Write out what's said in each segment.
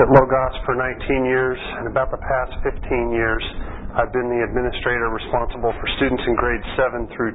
at Logos for 19 years, and about the past 15 years, I've been the administrator responsible for students in grades 7 through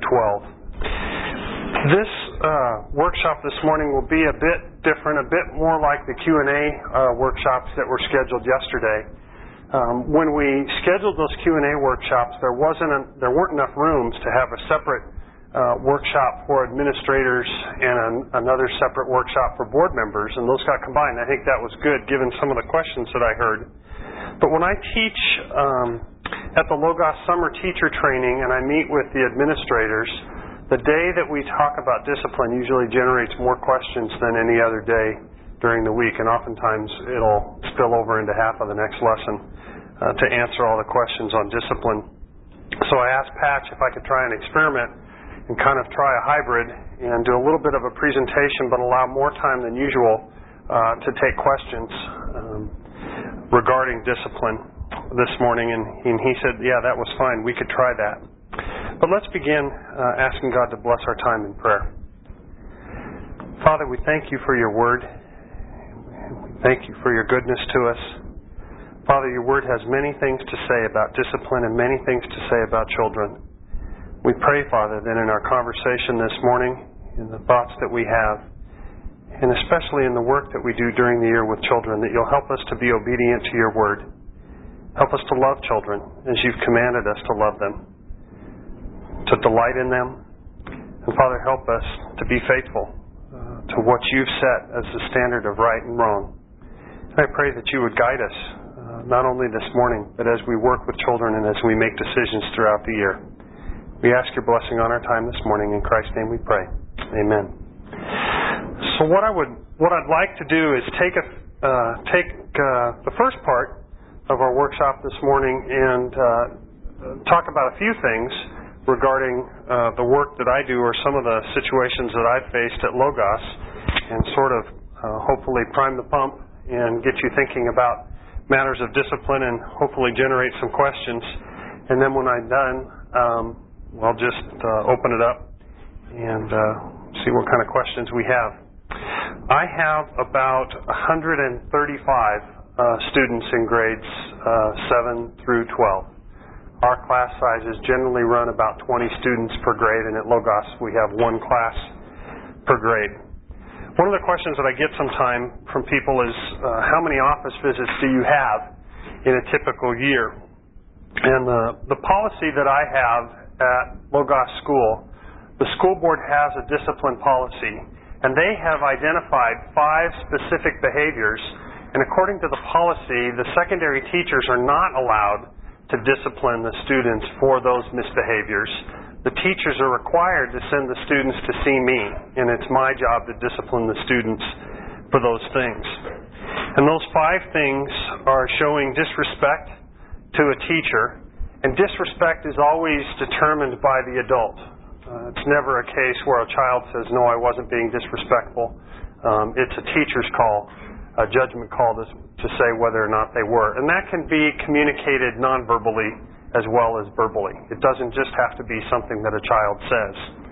12. This workshop this morning will be a bit different, a bit more like the Q&A workshops that were scheduled yesterday. When we scheduled those Q&A workshops, there weren't enough rooms to have a separate workshop for administrators and another separate workshop for board members, and those got combined. I think that was good given some of the questions that I heard. But when I teach at the Logos Summer Teacher Training and I meet with the administrators, the day that we talk about discipline usually generates more questions than any other day during the week, and oftentimes it'll spill over into half of the next lesson to answer all the questions on discipline. So I asked Patch if I could try an experiment and kind of try a hybrid and do a little bit of a presentation but allow more time than usual to take questions regarding discipline this morning, and he said, yeah, that was fine. We could try that. But let's begin asking God to bless our time in prayer. Father, we thank you for your word. Thank you for your goodness to us. Father, your word has many things to say about discipline and many things to say about children. We pray, Father, that in our conversation this morning, in the thoughts that we have, and especially in the work that we do during the year with children, that you'll help us to be obedient to your word. Help us to love children as you've commanded us to love them, to delight in them. And Father, help us to be faithful to what you've set as the standard of right and wrong. And I pray that you would guide us, not only this morning, but as we work with children and as we make decisions throughout the year. We ask your blessing on our time this morning. In Christ's name we pray. Amen. So what I'd like to do is take the first part of our workshop this morning and talk about a few things regarding the work that I do or some of the situations that I've faced at Logos, and sort of hopefully prime the pump and get you thinking about matters of discipline and hopefully generate some questions. And then when I'm done, I'll just open it up and see what kind of questions we have. I have about 135 students in grades 7 through 12. Our class sizes generally run about 20 students per grade, and at Logos we have one class per grade. One of the questions that I get sometime from people is, how many office visits do you have in a typical year? And the policy that I have at Logos School, the school board has a discipline policy, and they have identified 5 specific behaviors. And according to the policy, the secondary teachers are not allowed to discipline the students for those misbehaviors. The teachers are required to send the students to see me, and it's my job to discipline the students for those things. And those 5 things are showing disrespect to a teacher, and disrespect is always determined by the adult. It's never a case where a child says, no, I wasn't being disrespectful. It's a teacher's call, a judgment call to say whether or not they were. And that can be communicated non-verbally as well as verbally. It doesn't just have to be something that a child says.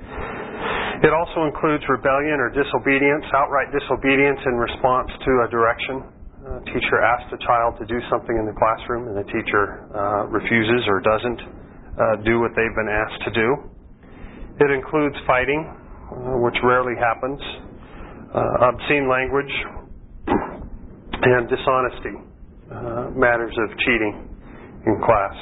It also includes rebellion or disobedience, outright disobedience in response to a direction. A teacher asks a child to do something in the classroom and the teacher refuses or doesn't do what they've been asked to do. It includes fighting, which rarely happens, obscene language, and dishonesty, matters of cheating in class.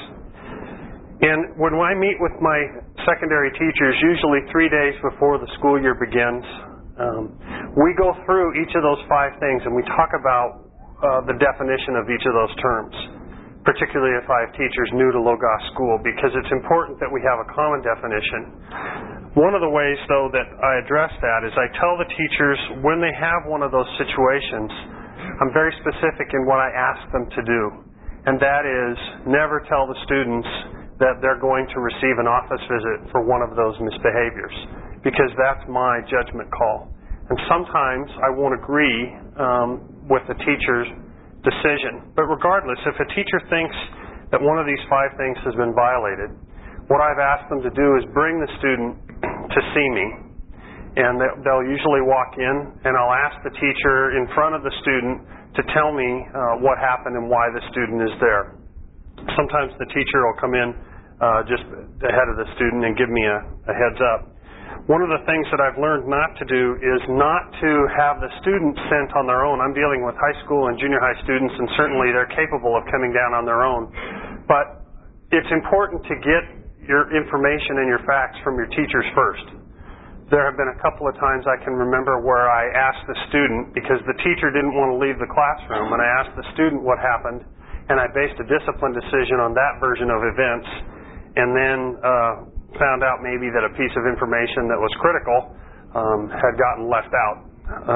And when I meet with my secondary teachers, usually 3 days before the school year begins, we go through each of those 5 things and we talk about the definition of each of those terms, particularly if I have teachers new to Logos School, because it's important that we have a common definition. One of the ways, though, that I address that is I tell the teachers when they have one of those situations, I'm very specific in what I ask them to do, and that is never tell the students that they're going to receive an office visit for one of those misbehaviors, because that's my judgment call. And sometimes I won't agree with the teacher's decision. But regardless, if a teacher thinks that one of these 5 things has been violated, what I've asked them to do is bring the student to see me. And they'll usually walk in, and I'll ask the teacher in front of the student to tell me what happened and why the student is there. Sometimes the teacher will come in just ahead of the student and give me a heads up. One of the things that I've learned not to do is not to have the student sent on their own. I'm dealing with high school and junior high students, and certainly they're capable of coming down on their own. But it's important to get your information and your facts from your teachers first. There have been a couple of times I can remember where I asked the student, because the teacher didn't want to leave the classroom, and I asked the student what happened, and I based a discipline decision on that version of events, and then found out maybe that a piece of information that was critical had gotten left out.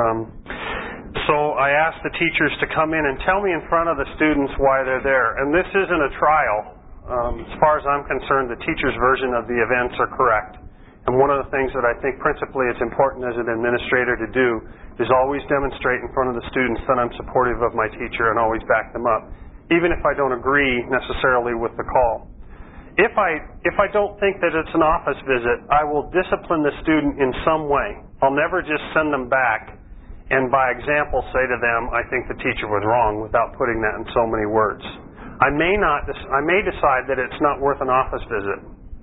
So I asked the teachers to come in and tell me in front of the students why they're there. And this isn't a trial. As far as I'm concerned, the teacher's version of the events are correct. And one of the things that I think principally it's important as an administrator to do is always demonstrate in front of the students that I'm supportive of my teacher and always back them up, even if I don't agree necessarily with the call. If I don't think that it's an office visit, I will discipline the student in some way. I'll never just send them back and by example say to them, I think the teacher was wrong, without putting that in so many words. I may decide that it's not worth an office visit,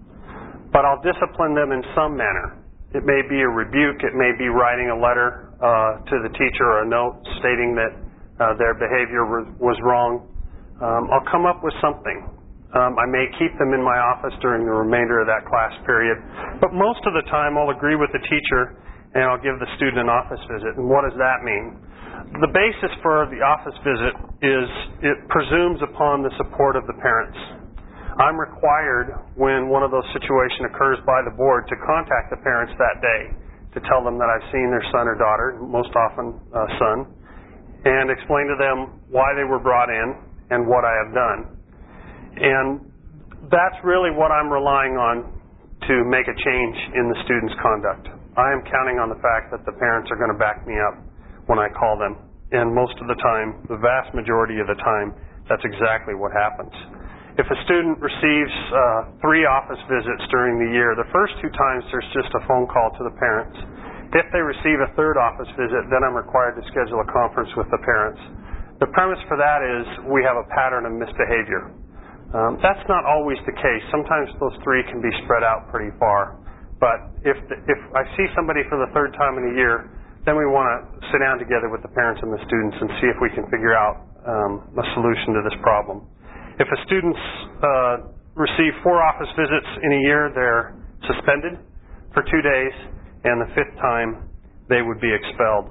but I'll discipline them in some manner. It may be a rebuke. It may be writing a letter to the teacher or a note stating that their behavior was wrong. I'll come up with something. I may keep them in my office during the remainder of that class period. But most of the time I'll agree with the teacher and I'll give the student an office visit. And what does that mean? The basis for the office visit is it presumes upon the support of the parents. I'm required, when one of those situations occurs by the board, to contact the parents that day to tell them that I've seen their son or daughter, most often son, and explain to them why they were brought in and what I have done. And that's really what I'm relying on to make a change in the student's conduct. I am counting on the fact that the parents are going to back me up when I call them. And most of the time, the vast majority of the time, that's exactly what happens. If a student receives 3 office visits during the year, the first 2 times there's just a phone call to the parents. If they receive a 3rd office visit, then I'm required to schedule a conference with the parents. The premise for that is we have a pattern of misbehavior. That's not always the case. Sometimes those 3 can be spread out pretty far. But if I see somebody for the 3rd time in a year, then we want to sit down together with the parents and the students and see if we can figure out a solution to this problem. If a student's receive 4 office visits in a year, they're suspended for 2 days, and the 5th time they would be expelled.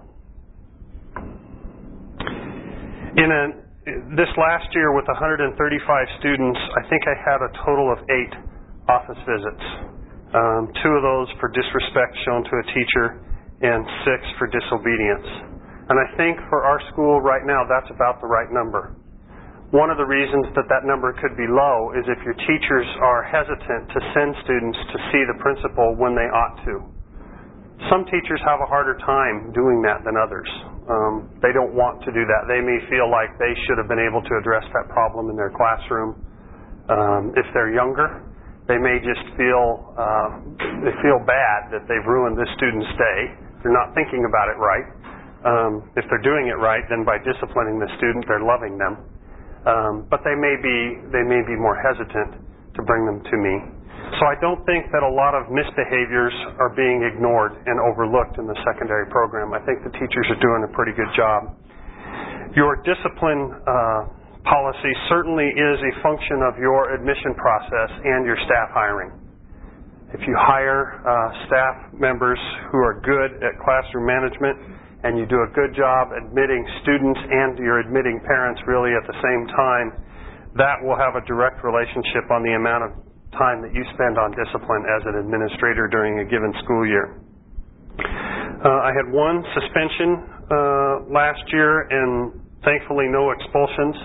This last year with 135 students, I think I had a total of 8 office visits. 2 of those for disrespect shown to a teacher and 6 for disobedience. And I think for our school right now, that's about the right number. One of the reasons that number could be low is if your teachers are hesitant to send students to see the principal when they ought to. Some teachers have a harder time doing that than others. They don't want to do that. They may feel like they should have been able to address that problem in their classroom. If they're younger, they may just feel bad that they've ruined this student's day. They're not thinking about it right. If they're doing it right, then by disciplining the student, they're loving them. But they may be more hesitant to bring them to me. So I don't think that a lot of misbehaviors are being ignored and overlooked in the secondary program. I think the teachers are doing a pretty good job. Your discipline policy certainly is a function of your admission process and your staff hiring. If you hire staff members who are good at classroom management and you do a good job admitting students and you're admitting parents really at the same time, that will have a direct relationship on the amount of time that you spend on discipline as an administrator during a given school year. I had 1 suspension last year and thankfully no expulsions.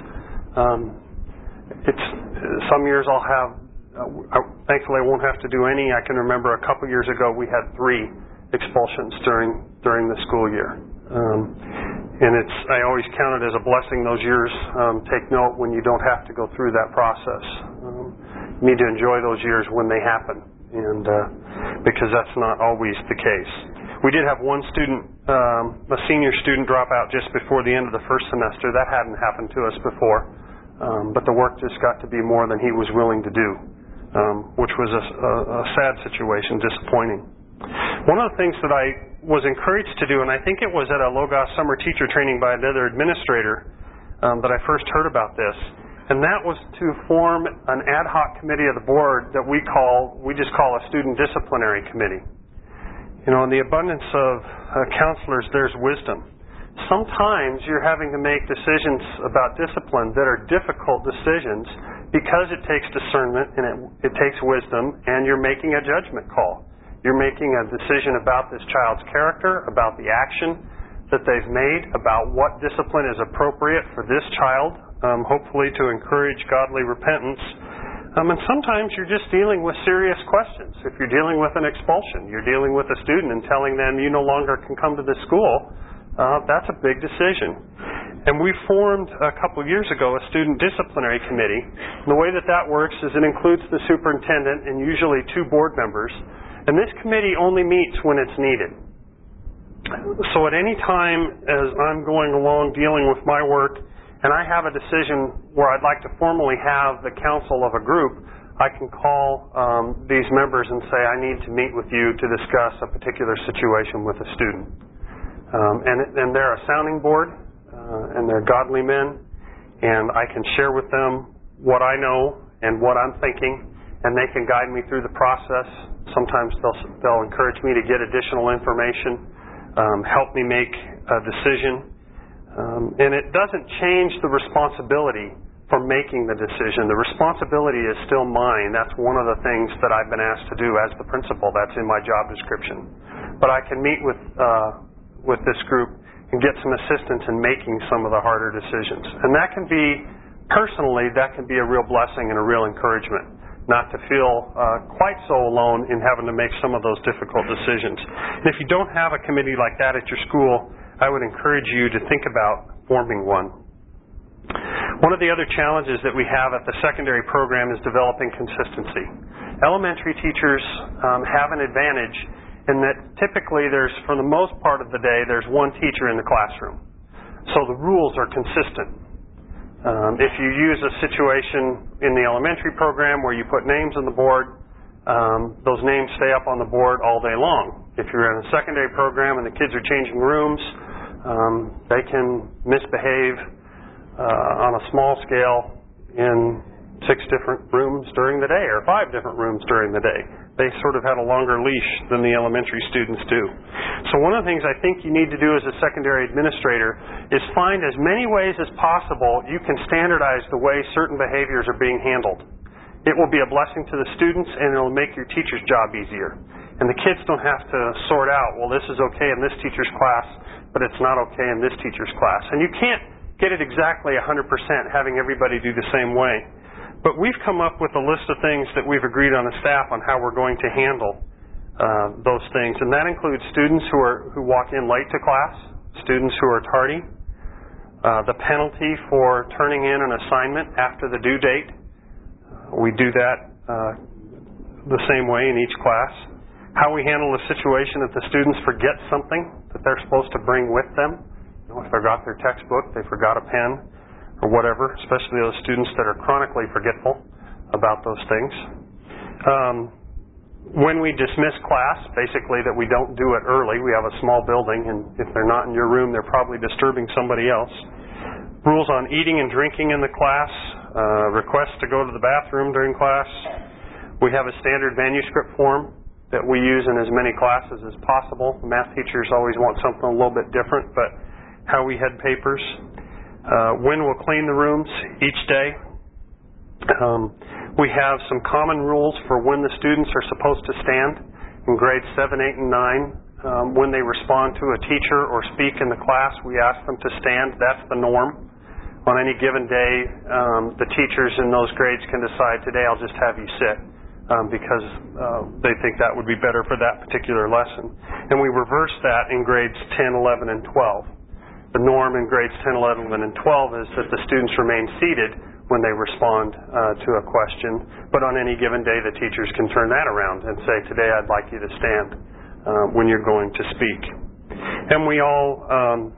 Some years I'll have, thankfully I won't have to do any. I can remember a couple years ago we had 3 expulsions during the school year. And I always count it as a blessing those years. Take note when you don't have to go through that process. You need to enjoy those years when they happen, and because that's not always the case. We did have one student, a senior student, drop out just before the end of the first semester. That hadn't happened to us before, but the work just got to be more than he was willing to do, which was a sad situation, disappointing. One of the things that I was encouraged to do, and I think it was at a Logos summer teacher training by another administrator that I first heard about this, and that was to form an ad hoc committee of the board that we just call a student disciplinary committee. You know, in the abundance of counselors, there's wisdom. Sometimes you're having to make decisions about discipline that are difficult decisions because it takes discernment and it takes wisdom, and you're making a judgment call. You're making a decision about this child's character, about the action that they've made, about what discipline is appropriate for this child, hopefully to encourage godly repentance. And sometimes you're just dealing with serious questions. If you're dealing with an expulsion, you're dealing with a student and telling them you no longer can come to this school, that's a big decision. And we formed a couple of years ago a student disciplinary committee. And the way that works is it includes the superintendent and usually 2 board members. And this committee only meets when it's needed. So at any time as I'm going along dealing with my work and I have a decision where I'd like to formally have the council of a group, I can call these members and say, I need to meet with you to discuss a particular situation with a student. And they're a sounding board, and they're godly men, and I can share with them what I know and what I'm thinking, and they can guide me through the process. Sometimes they'll encourage me to get additional information, help me make a decision. And it doesn't change the responsibility for making the decision. The responsibility is still mine. That's one of the things that I've been asked to do as the principal. That's in my job description. But I can meet with this group and get some assistance in making some of the harder decisions. And that can be, personally, that can be a real blessing and a real encouragement, not to feel quite so alone in having to make some of those difficult decisions. And if you don't have a committee like that at your school, I would encourage you to think about forming one. One of the other challenges that we have at the secondary program is developing consistency. Elementary teachers have an advantage in that typically for the most part of the day, there's one teacher in the classroom. So the rules are consistent. If you use a situation in the elementary program where you put names on the board, those names stay up on the board all day long. If you're in a secondary program and the kids are changing rooms, they can misbehave on a small scale in 6 different rooms during the day or 5 different rooms during the day. They sort of had a longer leash than the elementary students do. So one of the things I think you need to do as a secondary administrator is find as many ways as possible you can standardize the way certain behaviors are being handled. It will be a blessing to the students, and it will make your teacher's job easier. And the kids don't have to sort out, well, this is okay in this teacher's class, but it's not okay in this teacher's class. And you can't get it exactly 100% having everybody do the same way. But we've come up with a list of things that we've agreed on the staff on how we're going to handle those things. And that includes students who walk in late to class, students who are tardy, the penalty for turning in an assignment after the due date. We do that the same way in each class. How we handle the situation if the students forget something that they're supposed to bring with them. You know, if they forgot their textbook, they forgot a pen, or whatever, especially those students that are chronically forgetful about those things. When we dismiss class, basically that we don't do it early. We have a small building, and if they're not in your room, they're probably disturbing somebody else. Rules on eating and drinking in the class, requests to go to the bathroom during class. We have a standard manuscript form that we use in as many classes as possible. Math teachers always want something a little bit different, but how we head papers. When we'll clean the rooms each day. We have some common rules for when the students are supposed to stand in grades 7, 8, and 9. When they respond to a teacher or speak in the class, we ask them to stand. That's the norm. On any given day, the teachers in those grades can decide, today I'll just have you sit, because they think that would be better for that particular lesson. And we reverse that in grades 10, 11, and 12. The norm in grades 10, 11, and 12 is that the students remain seated when they respond to a question. But on any given day, the teachers can turn that around and say, today I'd like you to stand when you're going to speak. And we all,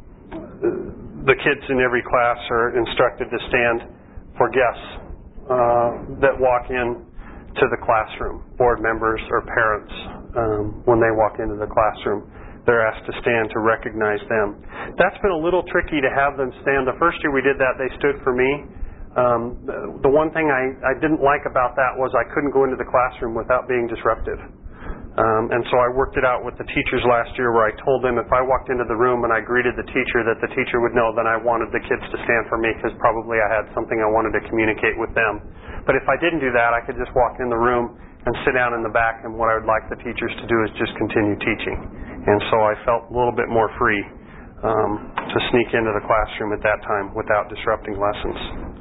the kids in every class are instructed to stand for guests that walk in to the classroom, board members or parents. When they walk into the classroom, they're asked to stand to recognize them. That's been a little tricky to have them stand. The first year we did that, they stood for me. The one thing I didn't like about that was I couldn't go into the classroom without being disruptive. And so I worked it out with the teachers last year, where I told them if I walked into the room and I greeted the teacher, that the teacher would know that I wanted the kids to stand for me, because probably I had something I wanted to communicate with them. But if I didn't do that, I could just walk in the room and sit down in the back, and what I would like the teachers to do is just continue teaching. And so I felt a little bit more free to sneak into the classroom at that time without disrupting lessons.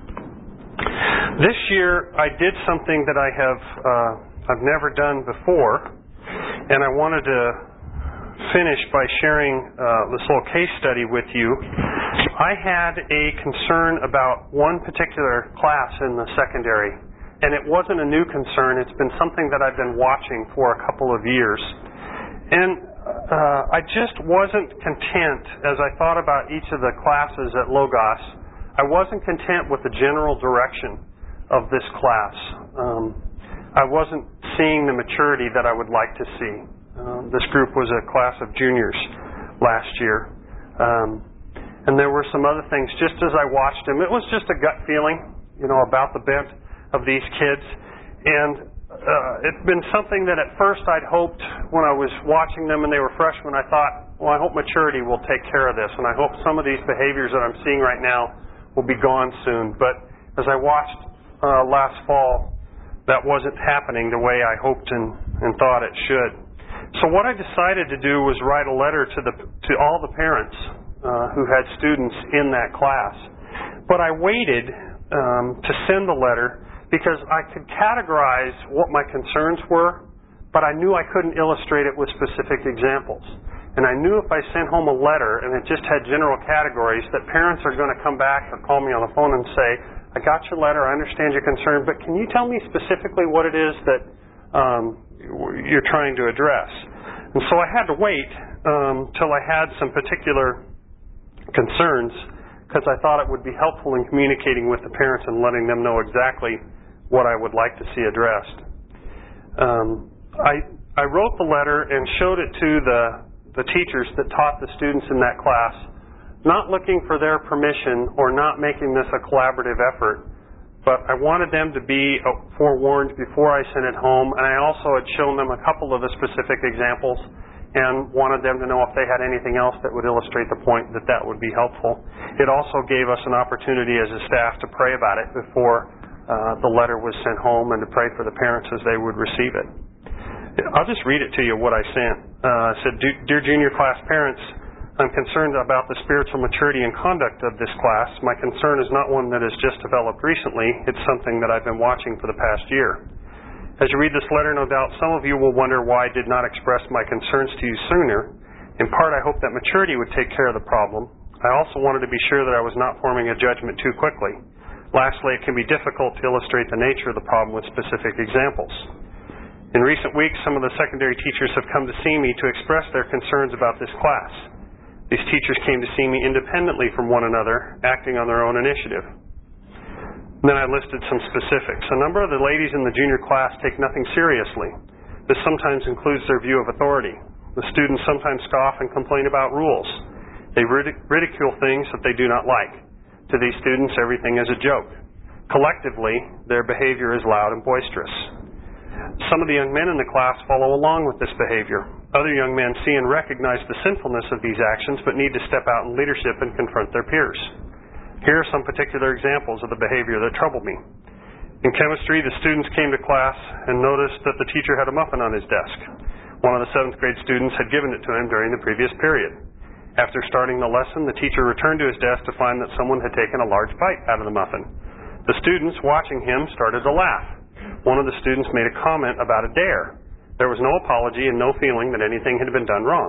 This year I did something that I've never done before, and I wanted to finish by sharing this little case study with you. I had a concern about one particular class in the secondary, and it wasn't a new concern. It's been something that I've been watching for a couple of years. And I just wasn't content, as I thought about each of the classes at Logos, I wasn't content with the general direction of this class. I wasn't seeing the maturity that I would like to see. This group was a class of juniors last year. And there were some other things. Just as I watched them, it was just a gut feeling, about the bent of these kids. And it's been something that at first I'd hoped, when I was watching them and they were freshmen, I thought, well, I hope maturity will take care of this. And I hope some of these behaviors that I'm seeing right now will be gone soon. But as I watched last fall, that wasn't happening the way I hoped and thought it should. So what I decided to do was write a letter to all the parents who had students in that class. But I waited to send the letter because I could categorize what my concerns were, but I knew I couldn't illustrate it with specific examples. And I knew if I sent home a letter and it just had general categories, that parents are going to come back or call me on the phone and say, I got your letter, I understand your concern, but can you tell me specifically what it is that you're trying to address? And so I had to wait till I had some particular concerns, because I thought it would be helpful in communicating with the parents and letting them know exactly what I would like to see addressed. I wrote the letter and showed it to the teachers that taught the students in that class, not looking for their permission or not making this a collaborative effort, but I wanted them to be forewarned before I sent it home, and I also had shown them a couple of the specific examples and wanted them to know if they had anything else that would illustrate the point that would be helpful. It also gave us an opportunity as a staff to pray about it before the letter was sent home, and to pray for the parents as they would receive it. I'll just read it to you, what I sent. It said, Dear junior class parents, I'm concerned about the spiritual maturity and conduct of this class. My concern is not one that has just developed recently. It's something that I've been watching for the past year. As you read this letter, no doubt some of you will wonder why I did not express my concerns to you sooner. In part, I hope that maturity would take care of the problem. I also wanted to be sure that I was not forming a judgment too quickly. Lastly, it can be difficult to illustrate the nature of the problem with specific examples. In recent weeks, some of the secondary teachers have come to see me to express their concerns about this class. These teachers came to see me independently from one another, acting on their own initiative. Then I listed some specifics. A number of the ladies in the junior class take nothing seriously. This sometimes includes their view of authority. The students sometimes scoff and complain about rules. They ridicule things that they do not like. To these students, everything is a joke. Collectively, their behavior is loud and boisterous. Some of the young men in the class follow along with this behavior. Other young men see and recognize the sinfulness of these actions, but need to step out in leadership and confront their peers. Here are some particular examples of the behavior that troubled me. In chemistry, the students came to class and noticed that the teacher had a muffin on his desk. One of the 7th grade students had given it to him during the previous period. After starting the lesson, the teacher returned to his desk to find that someone had taken a large bite out of the muffin. The students, watching him, started to laugh. One of the students made a comment about a dare. There was no apology and no feeling that anything had been done wrong.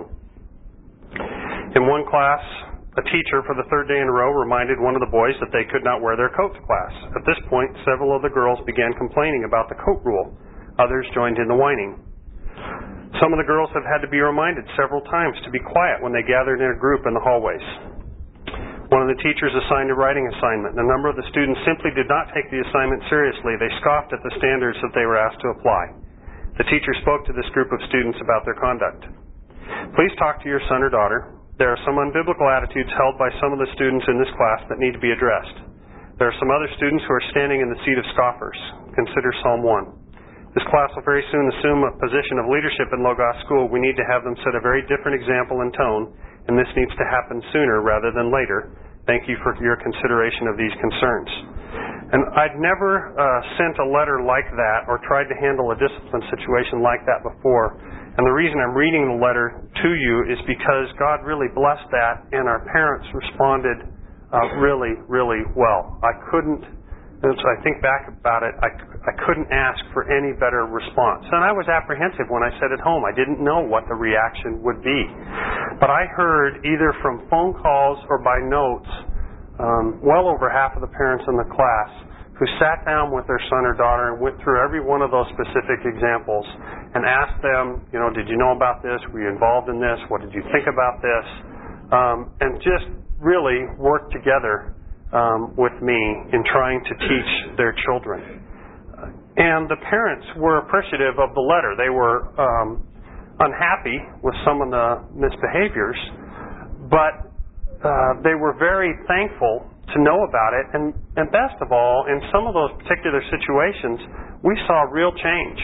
In one class, a teacher for the 3rd day in a row reminded one of the boys that they could not wear their coat to class. At this point, several of the girls began complaining about the coat rule. Others joined in the whining. Some of the girls have had to be reminded several times to be quiet when they gathered in a group in the hallways. One of the teachers assigned a writing assignment, and a number of the students simply did not take the assignment seriously. They scoffed at the standards that they were asked to apply. The teacher spoke to this group of students about their conduct. Please talk to your son or daughter. There are some unbiblical attitudes held by some of the students in this class that need to be addressed. There are some other students who are standing in the seat of scoffers. Consider Psalm 1. This class will very soon assume a position of leadership in Logos School. We need to have them set a very different example and tone, and this needs to happen sooner rather than later. Thank you for your consideration of these concerns. And I'd never sent a letter like that or tried to handle a discipline situation like that before. And the reason I'm reading the letter to you is because God really blessed that, and our parents responded really, really well. As I think back about it, I couldn't ask for any better response. And I was apprehensive when I sat at home. I didn't know what the reaction would be. But I heard either from phone calls or by notes, well over half of the parents in the class who sat down with their son or daughter and went through every one of those specific examples and asked them, did you know about this? Were you involved in this? What did you think about this? And just really worked together with me in trying to teach their children. And the parents were appreciative of the letter. They were unhappy with some of the misbehaviors, but they were very thankful to know about it. And best of all, in some of those particular situations, we saw real change.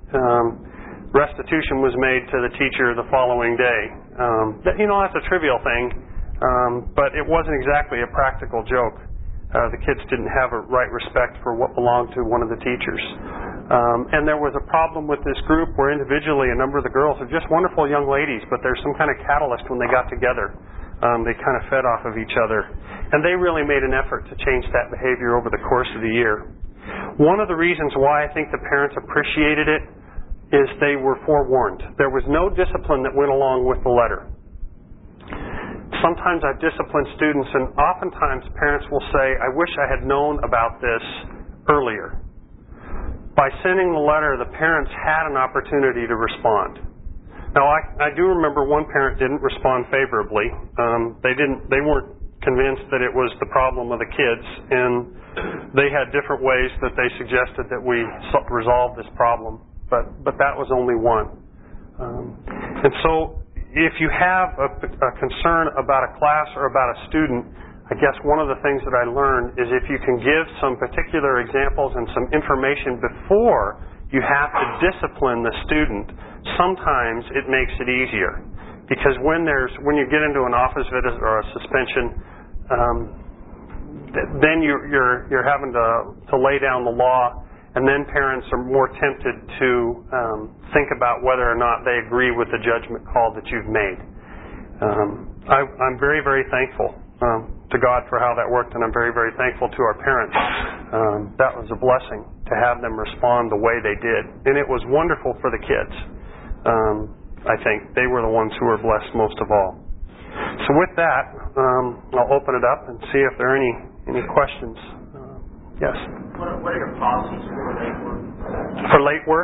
Restitution was made to the teacher the following day. That's a trivial thing. But it wasn't exactly a practical joke. The kids didn't have a right respect for what belonged to one of the teachers. And there was a problem with this group where individually a number of the girls are just wonderful young ladies, but there's some kind of catalyst when they got together. They kind of fed off of each other. And they really made an effort to change that behavior over the course of the year. One of the reasons why I think the parents appreciated it is they were forewarned. There was no discipline that went along with the letter. Sometimes I've disciplined students, and oftentimes parents will say, I wish I had known about this earlier. By sending the letter, the parents had an opportunity to respond. Now, I do remember one parent didn't respond favorably. They weren't convinced that it was the problem of the kids, and they had different ways that they suggested that we resolve this problem. But that was only one. And so, if you have a concern about a class or about a student, I guess one of the things that I learned is if you can give some particular examples and some information before you have to discipline the student, sometimes it makes it easier. Because when you get into an office visit or a suspension, then you're having to lay down the law. And then parents are more tempted to think about whether or not they agree with the judgment call that you've made. I'm very, very thankful to God for how that worked, and I'm very, very thankful to our parents. That was a blessing to have them respond the way they did. And it was wonderful for the kids. I think they were the ones who were blessed most of all. So with that, I'll open it up and see if there are any questions. Yes? What are your policies for late work? For late work?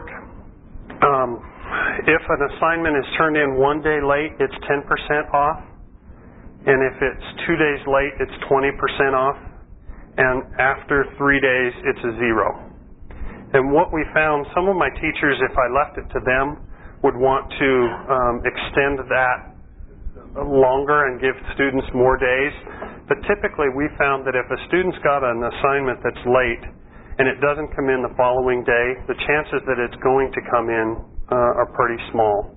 If an assignment is turned in 1 day late, it's 10% off. And if it's 2 days late, it's 20% off. And after 3 days, it's a 0. And what we found, some of my teachers, if I left it to them, would want to extend that longer and give students more days. But typically we found that if a student's got an assignment that's late and it doesn't come in the following day, the chances that it's going to come in are pretty small.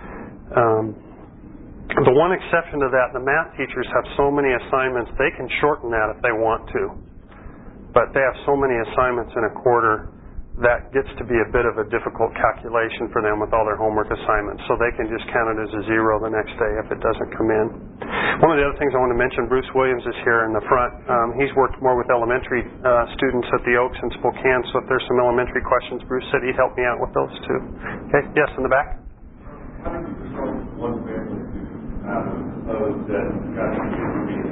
The one exception to that, the math teachers have so many assignments, they can shorten that if they want to. But they have so many assignments in a quarter, that gets to be a bit of a difficult calculation for them with all their homework assignments. So they can just count it as a 0 the next day if it doesn't come in. One of the other things I want to mention, Bruce Williams is here in the front. He's worked more with elementary students at the Oaks in Spokane, so if there's some elementary questions, Bruce said he'd help me out with those too. Okay, yes, in the back? How did you resolve one family that got to be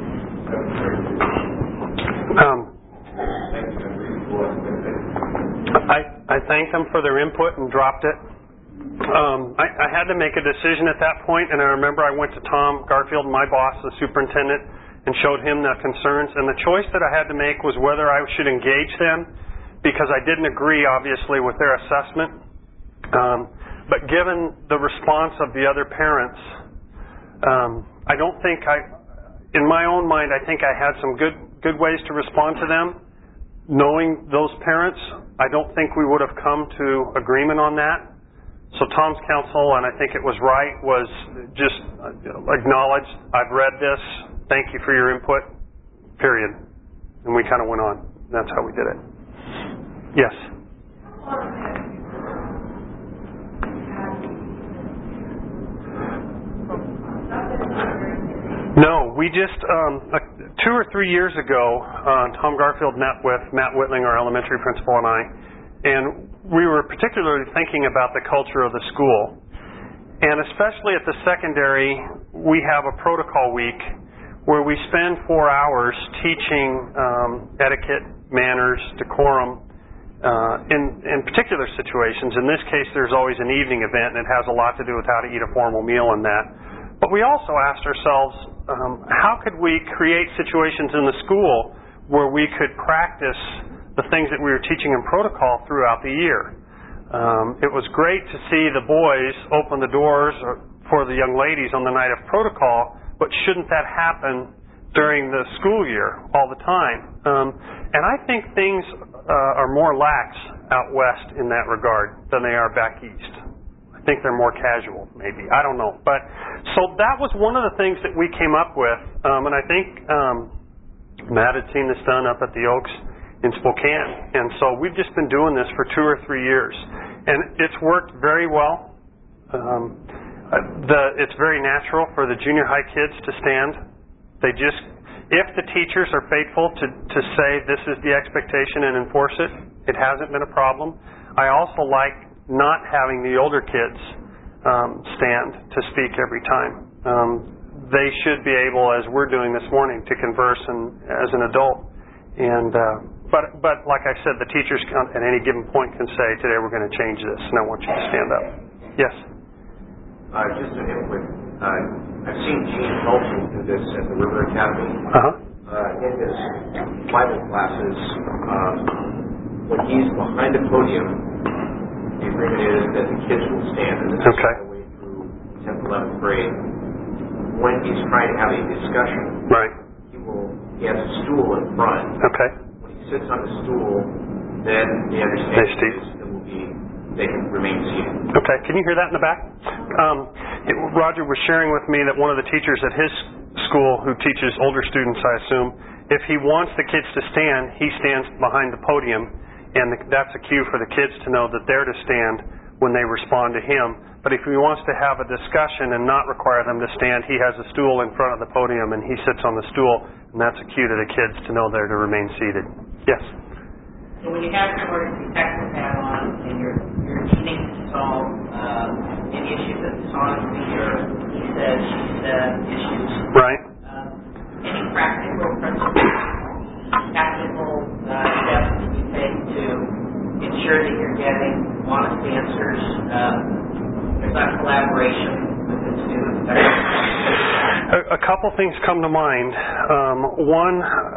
I thanked them for their input and dropped it. I had to make a decision at that point, and I remember I went to Tom Garfield, my boss, the superintendent, and showed him the concerns. And the choice that I had to make was whether I should engage them, because I didn't agree, obviously, with their assessment. But given the response of the other parents, I don't think in my own mind, I think I had some good ways to respond to them. Knowing those parents, I don't think we would have come to agreement on that. So Tom's counsel, and I think it was right, was just acknowledge, I've read this, thank you for your input, period. And we kind of went on. That's how we did it. Yes? No, we just, 2 or 3 years ago, Tom Garfield met with Matt Whitling, our elementary principal, and I, and we were particularly thinking about the culture of the school. And especially at the secondary, we have a protocol week where we spend 4 hours teaching etiquette, manners, decorum, in particular situations. In this case, there's always an evening event, and it has a lot to do with how to eat a formal meal and that. But we also asked ourselves, how could we create situations in the school where we could practice the things that we were teaching in protocol throughout the year? It was great to see the boys open the doors for the young ladies on the night of protocol, but shouldn't that happen during the school year all the time? And I think things are more lax out west in that regard than they are back east. I think they're more casual, maybe. I don't know. But so that was one of the things that we came up with, and I think Matt had seen this done up at the Oaks in Spokane. And so we've just been doing this for 2 or 3 years. And it's worked very well. It's very natural for the junior high kids to stand. If the teachers are faithful to say this is the expectation and enforce it, it hasn't been a problem. I also like not having the older kids stand to speak every time. They should be able, as we're doing this morning, to converse as an adult. And but like I said, the teachers at any given point can say, today we're going to change this, and I want you to stand up. Yes? Just an input. I've seen Gene Hulsing do this at the River Academy. In his Bible classes, when he's behind a podium, the agreement is that the kids will stand, and this is all the way through 10th, 11th grade. When he's trying to have a discussion, right, he has a stool in front. Okay. When he sits on the stool, then the understanding is they can remain seated. Okay. Can you hear that in the back? Roger was sharing with me that one of the teachers at his school, who teaches older students, I assume, if he wants the kids to stand, he stands behind the podium. And that's a cue for the kids to know that they're to stand when they respond to him. But if he wants to have a discussion and not require them to stand, he has a stool in front of the podium and he sits on the stool, and that's a cue to the kids to know they're to remain seated. Yes? So when you have your emergency detective hat on and you're needing to solve any issues of dishonesty or he said, she said issues, right? Any practical principles, tactical steps that you take to ensure that you're getting honest answers, there's that collaboration with the students? A couple things come to mind. One,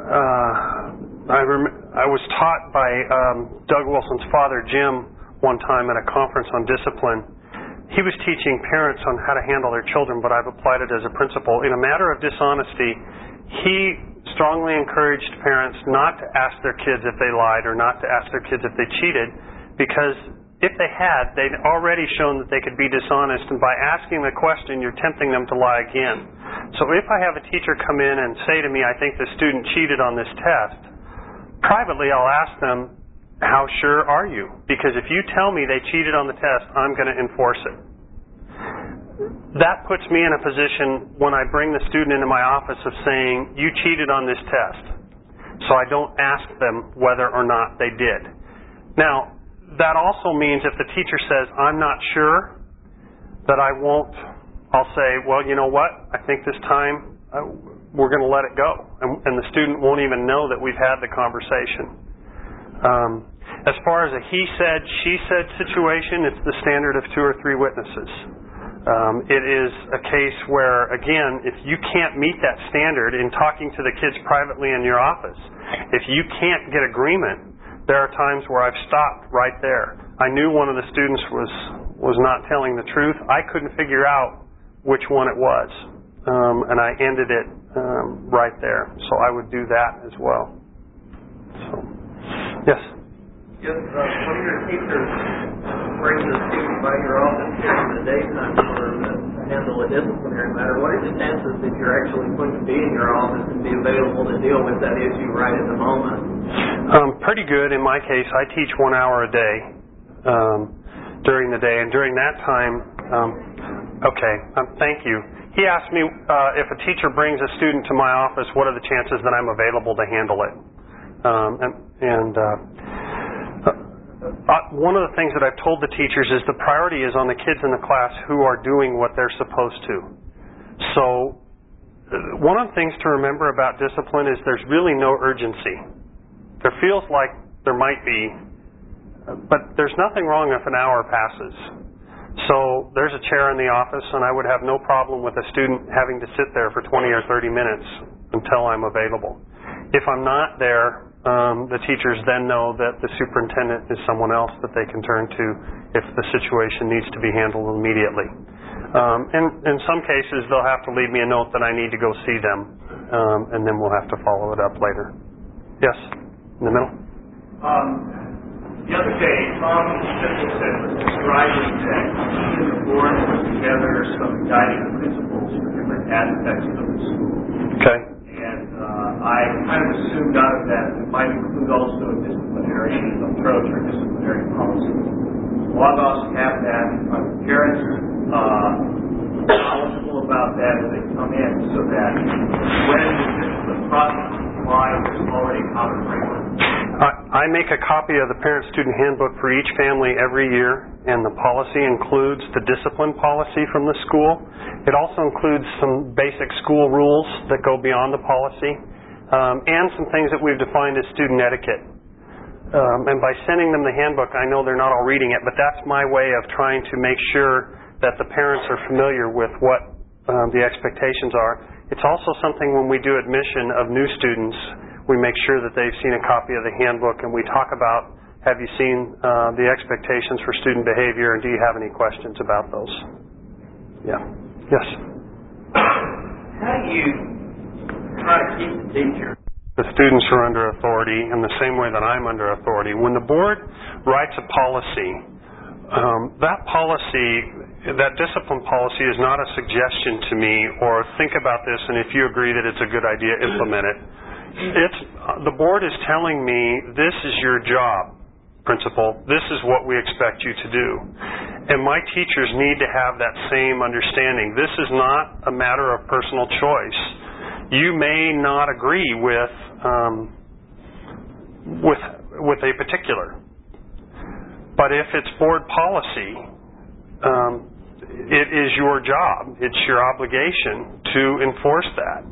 I was taught by Doug Wilson's father, Jim, one time at a conference on discipline. He was teaching parents on how to handle their children, but I've applied it as a principle. In a matter of dishonesty, he strongly encouraged parents not to ask their kids if they lied or not to ask their kids if they cheated, because if they had, they'd already shown that they could be dishonest, and by asking the question, you're tempting them to lie again. So if I have a teacher come in and say to me, I think the student cheated on this test, privately I'll ask them, how sure are you? Because if you tell me they cheated on the test, I'm going to enforce it. That puts me in a position when I bring the student into my office of saying, you cheated on this test. So I don't ask them whether or not they did. Now, that also means if the teacher says, I'm not sure, that I'll say, well, you know what? I think this time we're going to let it go. And the student won't even know that we've had the conversation. As far as a he said, she said situation, it's the standard of 2 or 3 witnesses. It is a case where, again, if you can't meet that standard in talking to the kids privately in your office, if you can't get agreement, there are times where I've stopped right there. I knew one of the students was not telling the truth. I couldn't figure out which one it was, and I ended it right there. So I would do that as well. So, yes? If one of your teachers brings a student by your office during the daytime to handle a disciplinary matter, what are the chances that you're actually going to be in your office and be available to deal with that issue right at the moment? Pretty good. In my case, I teach 1 hour a day during the day, and during that time, thank you. He asked me if a teacher brings a student to my office, what are the chances that I'm available to handle it? One of the things that I've told the teachers is the priority is on the kids in the class who are doing what they're supposed to. So one of the things to remember about discipline is there's really no urgency. There feels like there might be, but there's nothing wrong if an hour passes. So there's a chair in the office, and I would have no problem with a student having to sit there for 20 or 30 minutes until I'm available. If I'm not there, the teachers then know that the superintendent is someone else that they can turn to if the situation needs to be handled immediately. And in some cases, they'll have to leave me a note that I need to go see them, and then we'll have to follow it up later. Yes? In the middle? The other day, Tom simply said was describing that he and the board put together some guiding principles for different aspects of the school. Okay. And I kind of assumed out of that it might include also a disciplinary approach or disciplinary policy. A lot of us have that. Parents knowledgeable about that as they come in, so that when the discipline process is applied, there's already a common framework. I make a copy of the Parent-Student Handbook for each family every year, and the policy includes the discipline policy from the school. It also includes some basic school rules that go beyond the policy, and some things that we've defined as student etiquette. And by sending them the handbook, I know they're not all reading it, but that's my way of trying to make sure that the parents are familiar with what the expectations are. It's also something when we do admission of new students, we make sure that they've seen a copy of the handbook, and we talk about, have you seen the expectations for student behavior, and do you have any questions about those? Yeah. Yes? How do you try to keep the teacher? The students are under authority in the same way that I'm under authority. When the board writes a policy, that discipline policy is not a suggestion to me or think about this, and if you agree that it's a good idea, implement it. The board is telling me, this is your job, principal. This is what we expect you to do. And my teachers need to have that same understanding. This is not a matter of personal choice. You may not agree with a particular, but if it's board policy, it is your job. It's your obligation to enforce that.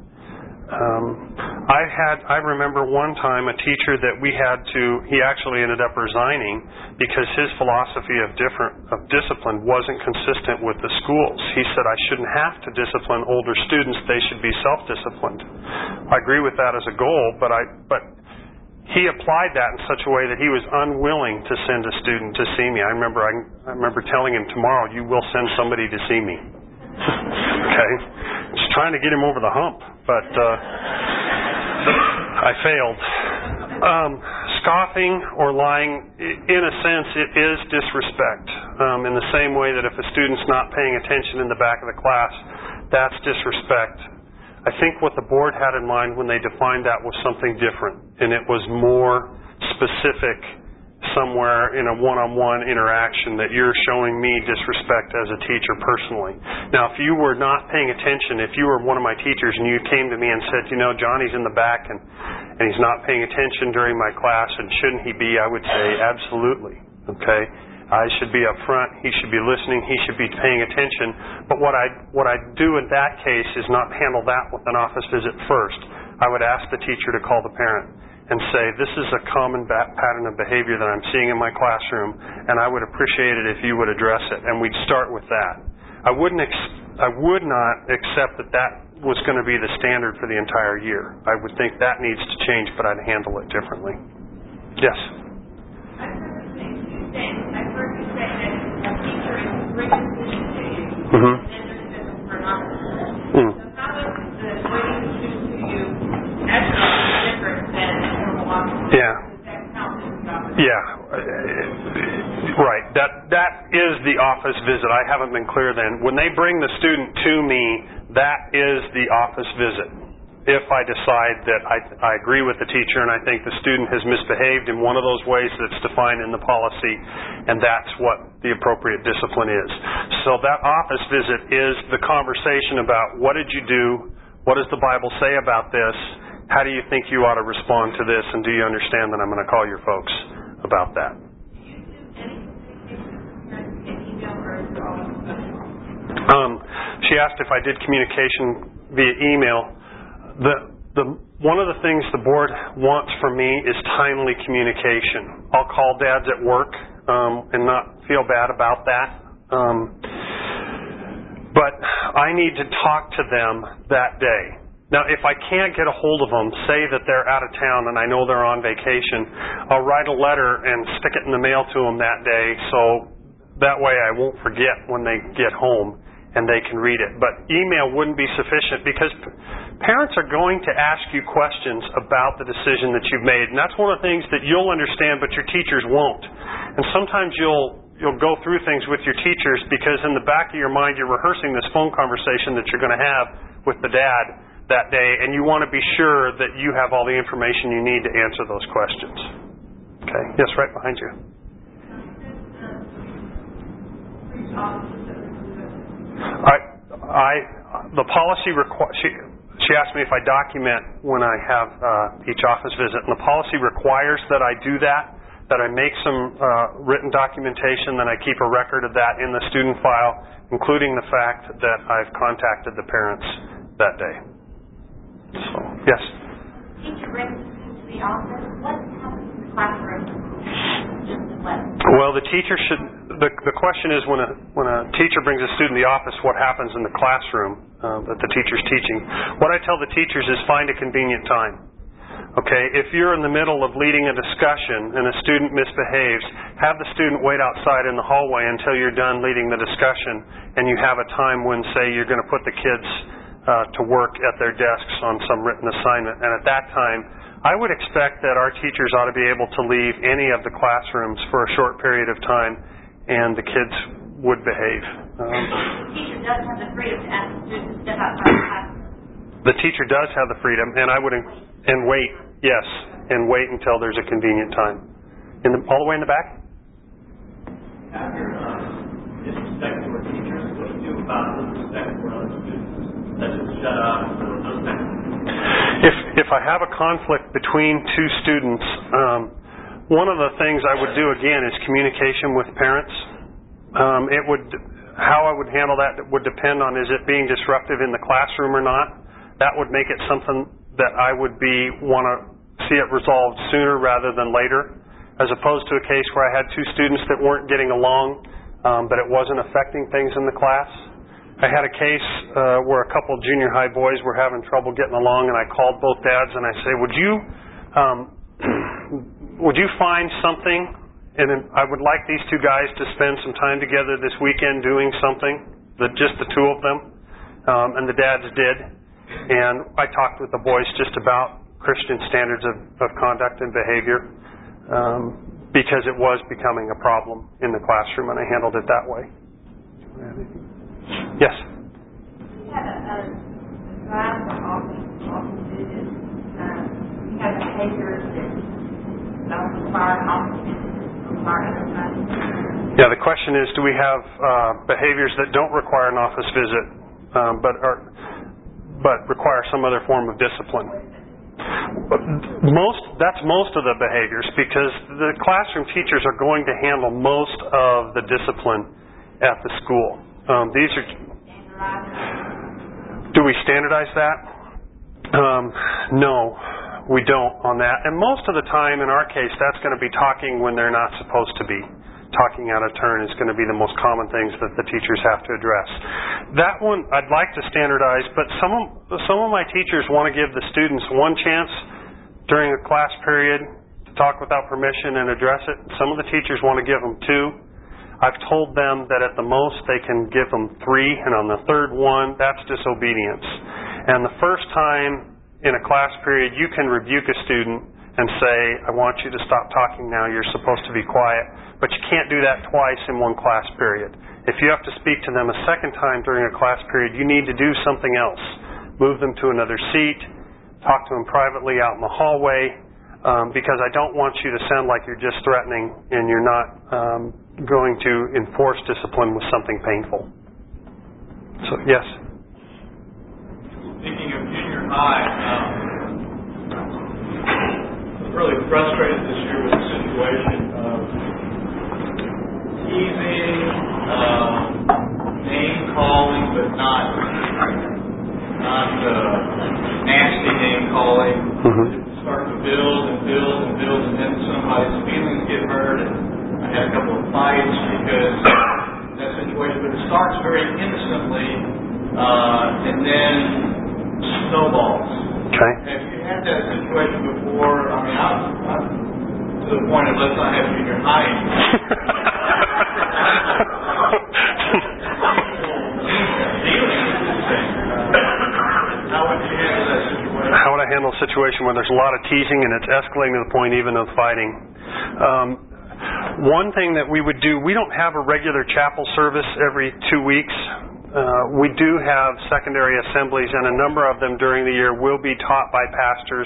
I remember one time a teacher that he actually ended up resigning because his philosophy of discipline wasn't consistent with the schools. He said, I shouldn't have to discipline older students, they should be self-disciplined. I agree with that as a goal, but he applied that in such a way that he was unwilling to send a student to see me. I remember telling him, tomorrow you will send somebody to see me. Okay? Just trying to get him over the hump, but I failed. Scoffing or lying, in a sense, it is disrespect. In the same way that if a student's not paying attention in the back of the class, that's disrespect. I think what the board had in mind when they defined that was something different, and it was more specific somewhere in a one-on-one interaction that you're showing me disrespect as a teacher personally. Now, if you were not paying attention, if you were one of my teachers and you came to me and said, Johnny's in the back and he's not paying attention during my class, and shouldn't he be? I would say, absolutely. Okay? I should be up front. He should be listening. He should be paying attention. But what I do in that case is not handle that with an office visit first. I would ask the teacher to call the parent and say, this is a common pattern of behavior that I'm seeing in my classroom, and I would appreciate it if you would address it. And we'd start with that. I would not accept that was going to be the standard for the entire year. I would think that needs to change, but I'd handle it differently. Yes? I've heard you say that a teacher is bringing this to you, Mm-hmm. and then there's discipline on it. Mm. So how is the bringing the student to you actually different than normal office? Yeah. Does that count as the office? Yeah. Right. That is the office visit. I haven't been clear then. When they bring the student to me, that is the office visit. If I decide that I agree with the teacher and I think the student has misbehaved in one of those ways that's defined in the policy, and that's what the appropriate discipline is. So that office visit is the conversation about what did you do, what does the Bible say about this, how do you think you ought to respond to this, and do you understand that I'm going to call your folks about that? Do you do any communication via email or is it always She asked if I did communication via email. One of the things the board wants from me is timely communication. I'll call dads at work and not feel bad about that. But I need to talk to them that day. Now, if I can't get a hold of them, say that they're out of town and I know they're on vacation, I'll write a letter and stick it in the mail to them that day, so that way I won't forget when they get home and they can read it. But email wouldn't be sufficient because parents are going to ask you questions about the decision that you've made, and that's one of the things that you'll understand but your teachers won't. And sometimes you'll go through things with your teachers because in the back of your mind you're rehearsing this phone conversation that you're going to have with the dad that day, and you want to be sure that you have all the information you need to answer those questions. Okay. Yes, right behind you. The policy she asked me if I document when I have each office visit, and the policy requires that I do that I make some written documentation, that I keep a record of that in the student file, including the fact that I've contacted the parents that day. So, yes? Teacher brings to the office. What happens in the classroom? Well, the teacher should. The question is when a teacher brings a student to the office, what happens in the classroom that the teacher's teaching? What I tell the teachers is find a convenient time. Okay, if you're in the middle of leading a discussion and a student misbehaves, have the student wait outside in the hallway until you're done leading the discussion, and you have a time when, say, you're going to put the kids to work at their desks on some written assignment. And at that time, I would expect that our teachers ought to be able to leave any of the classrooms for a short period of time, and the kids would behave. The teacher does have the freedom to ask the student to step outside the classroom. The teacher does have the freedom, and wait, yes, and wait until there's a convenient time. All the way in the back? After disrespect toward teachers, what do you do about disrespect toward other students? Such as shut up or those kinds of things? If I have a conflict between two students, one of the things I would do again is communication with parents. How I would handle that would depend on is it being disruptive in the classroom or not. That would make it something that I would want to see it resolved sooner rather than later, as opposed to a case where I had two students that weren't getting along, but it wasn't affecting things in the class. I had a case where a couple junior high boys were having trouble getting along, and I called both dads and I say, would you find something, and I would like these two guys to spend some time together this weekend doing something, just the two of them, and the dads did. And I talked with the boys just about Christian standards of conduct and behavior because it was becoming a problem in the classroom, and I handled it that way. Yes? We have a class often visit. We have behaviors that don't require an office visit, require other times. Yeah, the question is, do we have behaviors that don't require an office visit but require some other form of discipline? That's most of the behaviors, because the classroom teachers are going to handle most of the discipline at the school. Do we standardize that? No. we don't on that. And most of the time, in our case, that's going to be talking when they're not supposed to be. Talking out of turn is going to be the most common things that the teachers have to address. That one I'd like to standardize, but some of my teachers want to give the students one chance during a class period to talk without permission and address it. Some of the teachers want to give them 2. I've told them that at the most they can give them 3, and on the third one, that's disobedience. And the first time in a class period, you can rebuke a student and say, I want you to stop talking now, you're supposed to be quiet. But you can't do that twice in one class period. If you have to speak to them a second time during a class period, you need to do something else. Move them to another seat, talk to them privately out in the hallway, because I don't want you to sound like you're just threatening and you're not going to enforce discipline with something painful. So, yes? Speaking of junior high, I was really frustrated this year with the situation of teasing, name-calling, but not nasty name-calling. Start to build, and then somebody's feelings get hurt. And I had a couple of fights because of that situation. But it starts very innocently, and then snowballs. Okay. Have you had that situation before? I mean, I'm to the point of let's not have junior high anymore. How would I handle a situation where there's a lot of teasing and it's escalating to the point even of fighting? One thing that we would do, we don't have a regular chapel service every 2 weeks. We do have secondary assemblies, and a number of them during the year will be taught by pastors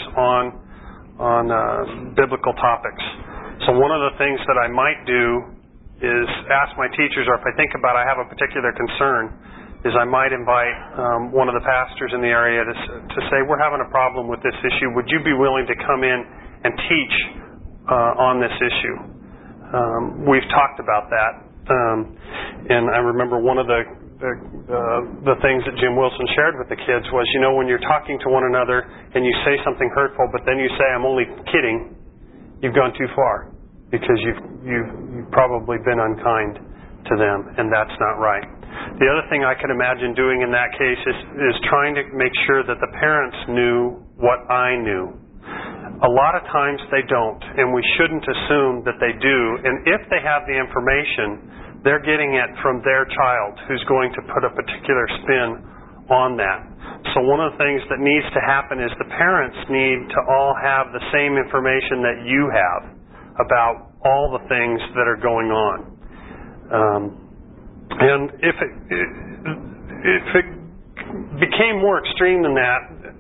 on biblical topics. So one of the things that I might do is ask my teachers, or if I think about I have a particular concern, is I might invite one of the pastors in the area to say, we're having a problem with this issue. Would you be willing to come in and teach on this issue? We've talked about that. And I remember one of the things that Jim Wilson shared with the kids was, when you're talking to one another and you say something hurtful, but then you say, I'm only kidding, you've gone too far, because you've probably been unkind to them, and that's not right. The other thing I could imagine doing in that case is trying to make sure that the parents knew what I knew. A lot of times they don't, and we shouldn't assume that they do. And if they have the information, they're getting it from their child who's going to put a particular spin on that. So one of the things that needs to happen is the parents need to all have the same information that you have about all the things that are going on. And if it became more extreme than that,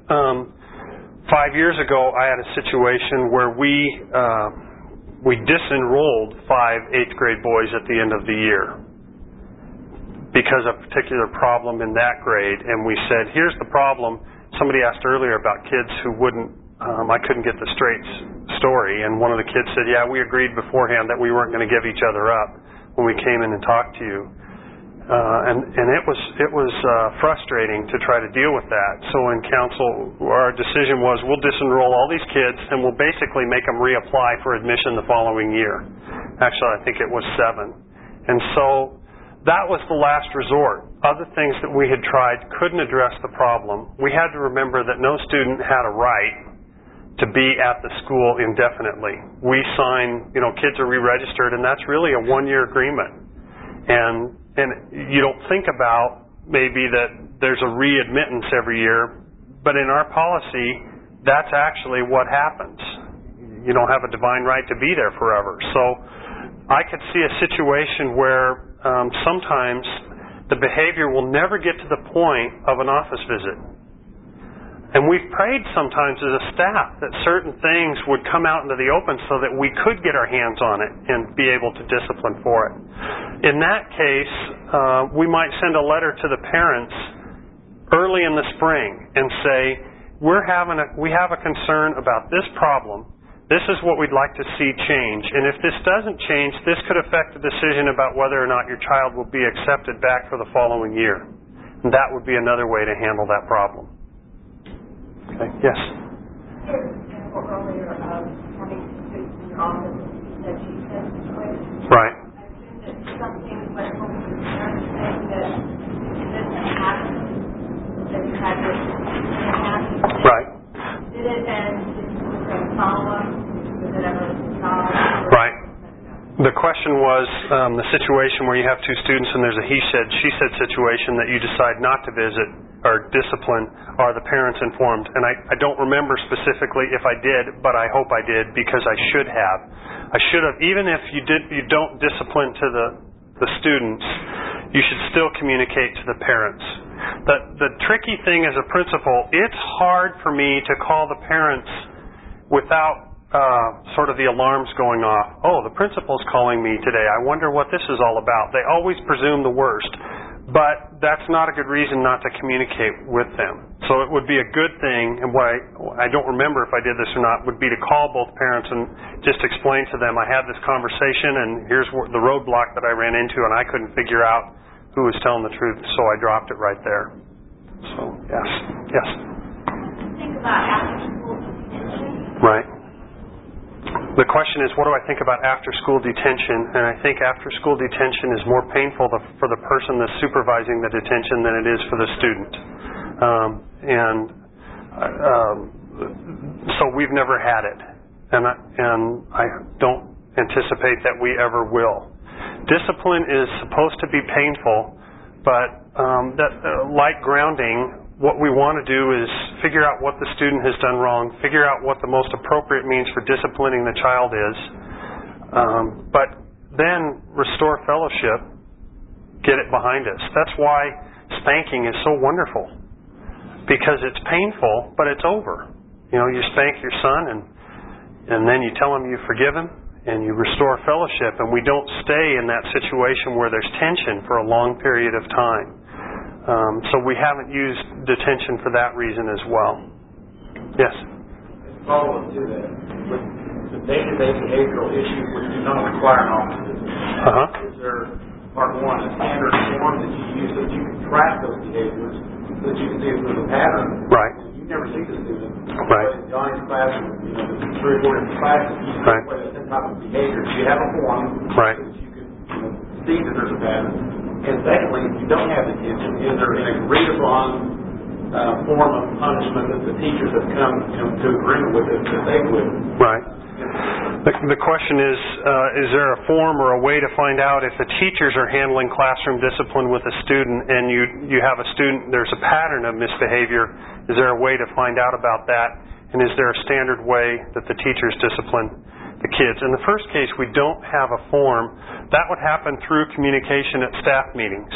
5 years ago I had a situation where we disenrolled 5 8th grade boys at the end of the year because of a particular problem in that grade, and we said, here's the problem. Somebody asked earlier about kids who wouldn't, I couldn't get the straight story, and one of the kids said, yeah, we agreed beforehand that we weren't going to give each other up when we came in and talked to you. And it was frustrating to try to deal with that. So in council, our decision was we'll disenroll all these kids and we'll basically make them reapply for admission the following year. Actually, I think it was 7. And so that was the last resort. Other things that we had tried couldn't address the problem. We had to remember that no student had a right to be at the school indefinitely. We sign, kids are re-registered, and that's really a 1-year agreement. And you don't think about maybe that there's a readmittance every year, but in our policy, that's actually what happens. You don't have a divine right to be there forever. So I could see a situation where sometimes the behavior will never get to the point of an office visit. And we've prayed sometimes as a staff that certain things would come out into the open so that we could get our hands on it and be able to discipline for it. In that case, we might send a letter to the parents early in the spring and say, we have a concern about this problem. This is what we'd like to see change. And if this doesn't change, this could affect the decision about whether or not your child will be accepted back for the following year. And that would be another way to handle that problem. Okay. Yes? The question was the situation where you have two students and there's a he said, she said situation that you decide not to visit or discipline. Are the parents informed? And I don't remember specifically if I did, but I hope I did because I should have. I should have. Even if you don't discipline to the students, you should still communicate to the parents. The tricky thing as a principal, it's hard for me to call the parents without sort of the alarms going off. Oh, the principal's calling me today. I wonder what this is all about. They always presume the worst, but that's not a good reason not to communicate with them. So it would be a good thing, and what I don't remember if I did this or not, would be to call both parents and just explain to them, I had this conversation and here's the roadblock that I ran into and I couldn't figure out who was telling the truth, so I dropped it right there. So, yes. Think about after-school detention. Right. The question is, what do I think about after-school detention? And I think after-school detention is more painful for the person that's supervising the detention than it is for the student. So we've never had it, and I don't anticipate that we ever will. Discipline is supposed to be painful, but like grounding, what we want to do is figure out what the student has done wrong, figure out what the most appropriate means for disciplining the child is, but then restore fellowship, get it behind us. That's why spanking is so wonderful, because it's painful, but it's over. You know, you spank your son, and then you tell him you forgive him, and you restore fellowship, and we don't stay in that situation where there's tension for a long period of time. So we haven't used detention for that reason as well. Yes? Follow-up to that. With the day-to-day behavioral issues which do not require an office visit, is there, part one, a standard form that you use so that you can track those behaviors, so that you can see if there's a pattern? Right. You never see the student. Right. In Johnny's classroom, there's 3 or 4 different classes. You see the same type of behavior. Do you have a form right. so that you can see that there's a pattern? And secondly, if you don't have detention, is there an agreed-upon form of punishment that the teachers have come to agreement with that they would? Right. The question is there a form or a way to find out if the teachers are handling classroom discipline with a student and you have a student, there's a pattern of misbehavior, is there a way to find out about that? And is there a standard way that the teachers discipline the kids? In the first case, we don't have a form. That would happen through communication at staff meetings.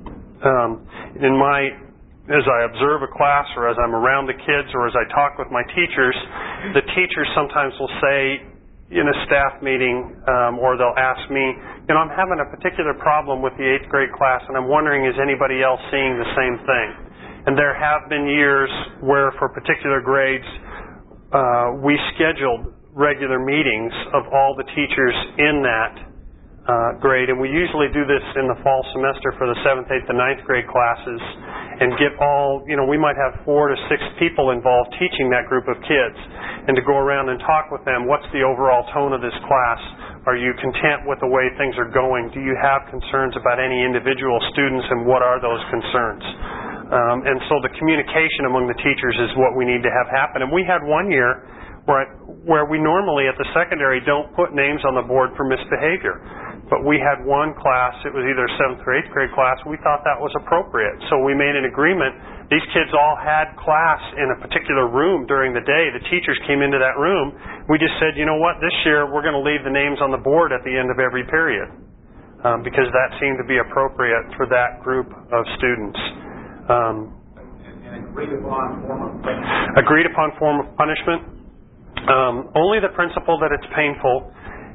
As I observe a class or as I'm around the kids or as I talk with my teachers, the teachers sometimes will say in a staff meeting or they'll ask me, I'm having a particular problem with the 8th grade class and I'm wondering, is anybody else seeing the same thing? And there have been years where for particular grades we scheduled regular meetings of all the teachers in that grade, and we usually do this in the fall semester for the 7th, 8th, and 9th grade classes, and get all, we might have 4 to 6 people involved teaching that group of kids, and to go around and talk with them, what's the overall tone of this class? Are you content with the way things are going? Do you have concerns about any individual students, and what are those concerns? And so the communication among the teachers is what we need to have happen. And we had one year where we normally at the secondary don't put names on the board for misbehavior. But we had one class, it was either 7th or 8th grade class, we thought that was appropriate. So we made an agreement. These kids all had class in a particular room during the day. The teachers came into that room. We just said, you know what, this year we're going to leave the names on the board at the end of every period because that seemed to be appropriate for that group of students. An agreed-upon form of punishment? Agreed-upon form of punishment? Only the principle that it's painful,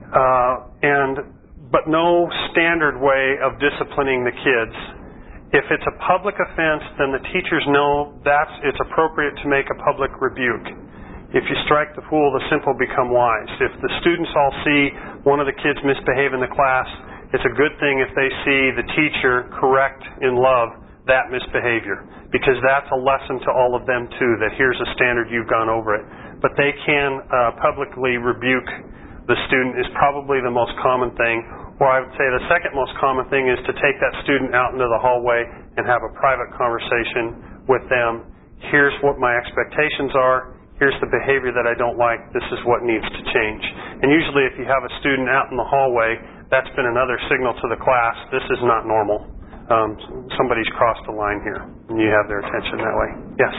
but no standard way of disciplining the kids. If it's a public offense, then the teachers know it's appropriate to make a public rebuke. If you strike the fool, the simple become wise. If the students all see one of the kids misbehave in the class, it's a good thing if they see the teacher correct in love that misbehavior, because that's a lesson to all of them too, that here's a standard, you've gone over it. But they can publicly rebuke the student is probably the most common thing. Or I would say the second most common thing is to take that student out into the hallway and have a private conversation with them. Here's what my expectations are. Here's the behavior that I don't like. This is what needs to change. And usually if you have a student out in the hallway, that's been another signal to the class, this is not normal. Somebody's crossed the line here, and you have their attention that way. Yes?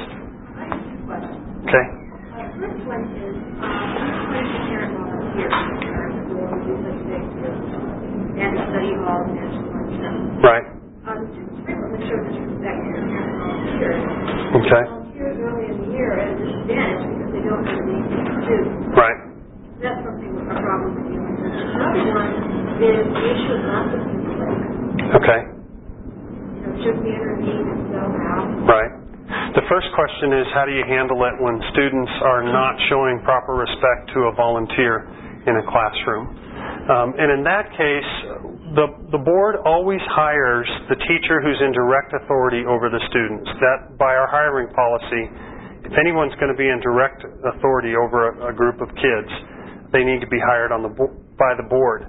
Okay. First one is, parent volunteers are at the door, we do such things and study halls and lunch. Right. Students frequently show disrespect to their parent volunteers. Okay. Volunteers early in the year at a disadvantage because they don't know the anything to do. Right. That's something with a problem with dealing with. Another one is the issue of gossip in the place. Okay. Should we intervene and spell out? Right. The first question is, how do you handle it when students are not showing proper respect to a volunteer in a classroom? And in that case, the board always hires the teacher who's in direct authority over the students. That, by our hiring policy, if anyone's going to be in direct authority over a group of kids, they need to be hired by the board.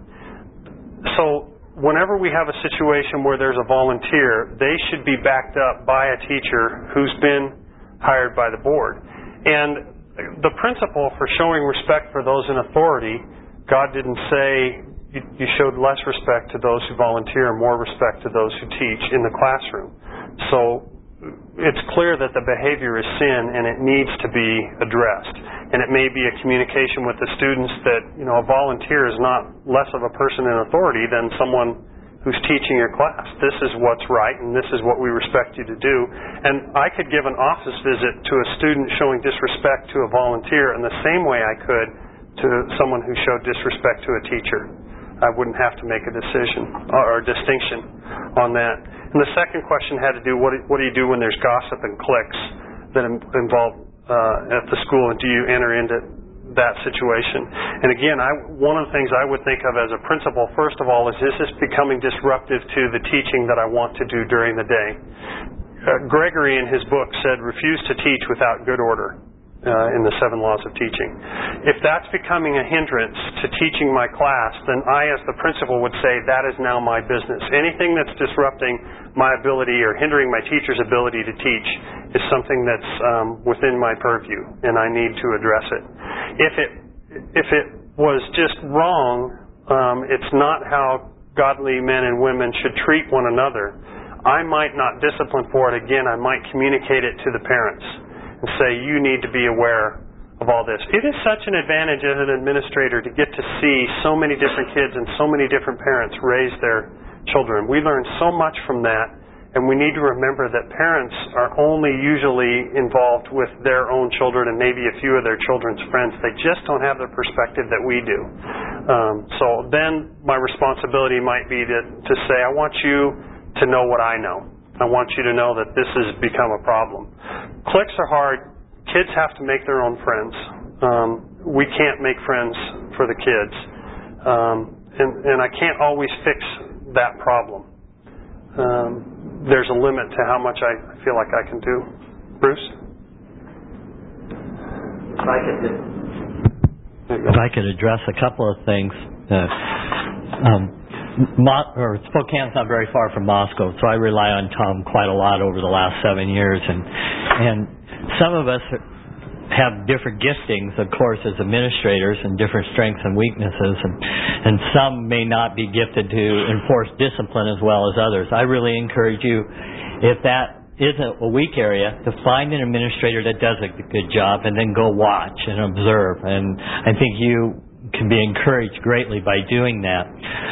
So whenever we have a situation where there's a volunteer, they should be backed up by a teacher who's been hired by the board. And the principle for showing respect for those in authority, God didn't say you showed less respect to those who volunteer and more respect to those who teach in the classroom. So it's clear that the behavior is sin and it needs to be addressed. And it may be a communication with the students that, a volunteer is not less of a person in authority than someone who's teaching your class. This is what's right and this is what we respect you to do. And I could give an office visit to a student showing disrespect to a volunteer in the same way I could to someone who showed disrespect to a teacher. I wouldn't have to make a decision or a distinction on that. And the second question had to do, what do you do when there's gossip and cliques that involve at the school, and do you enter into that situation? And again, one of the things I would think of as a principle, first of all, is this becoming disruptive to the teaching that I want to do during the day? Gregory in his book said, refuse to teach without good order. In the 7 laws of teaching. If that's becoming a hindrance to teaching my class, then I, as the principal, would say that is now my business. Anything that's disrupting my ability or hindering my teacher's ability to teach is something that's within my purview, and I need to address it. If it was just wrong, it's not how godly men and women should treat one another. I might not discipline for it. Again, I might communicate it to the parents and say, you need to be aware of all this. It is such an advantage as an administrator to get to see so many different kids and so many different parents raise their children. We learn so much from that, and we need to remember that parents are only usually involved with their own children and maybe a few of their children's friends. They just don't have the perspective that we do. So then my responsibility might be to say, I want you to know what I know. I want you to know that this has become a problem. Cliques are hard. Kids have to make their own friends. We can't make friends for the kids. And I can't always fix that problem. There's a limit to how much I feel like I can do. Bruce? If I could address a couple of things. Spokane's not very far from Moscow, so I rely on Tom quite a lot over the last 7 years, and some of us have different giftings, of course, as administrators, and different strengths and weaknesses, and some may not be gifted to enforce discipline as well as others. I really encourage you, if that isn't a weak area, to find an administrator that does a good job and then go watch and observe, and I think you can be encouraged greatly by doing that.